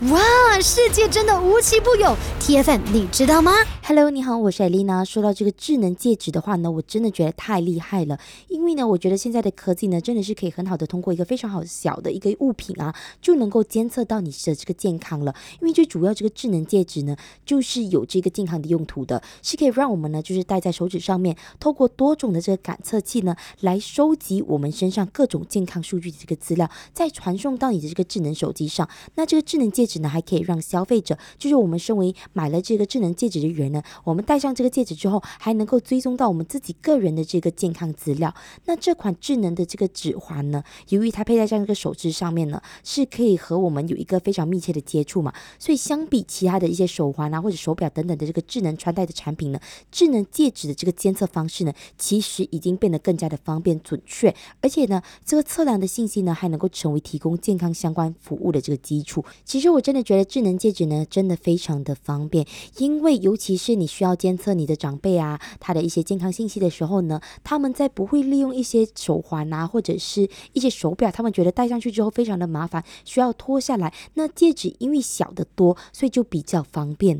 哇，世界真的无奇不有 ！TFM 你知道吗 Hello， 你好，我是艾丽娜。说到这个智能戒指的话呢，我真的觉得太厉害了，因为呢，我觉得现在的科技呢，真的是可以很好的通过一个非常好小的一个物品啊，就能够监测到你的这个健康了。因为最主要这个智能戒指呢，就是有这个健康的用途的，是可以让我们呢，就是戴在手指上面，透过多种的这个感测器呢，来收集我们身上各种健康数据的这个资料，再传送到你的这个智能手机上。那这个智能戒指呢，还可以让消费者，就是我们身为买了这个智能戒指的人呢，我们戴上这个戒指之后，还能够追踪到我们自己个人的这个健康资料。那这款智能的这个指环呢，由于它佩戴在这个手指上面呢，是可以和我们有一个非常密切的接触嘛，所以相比其他的一些手环啊或者手表等等的这个智能穿戴的产品呢，智能戒指的这个监测方式呢，其实已经变得更加的方便准确，而且呢，这个测量的信息呢，还能够成为提供健康相关服务的这个基础。其实我真的觉得智能戒指呢，真的非常的方便，因为尤其是你需要监测你的长辈啊，他的一些健康信息的时候呢，他们在不会利用一些手环啊，或者是一些手表，他们觉得戴上去之后非常的麻烦，需要脱下来。那戒指因为小的多，所以就比较方便。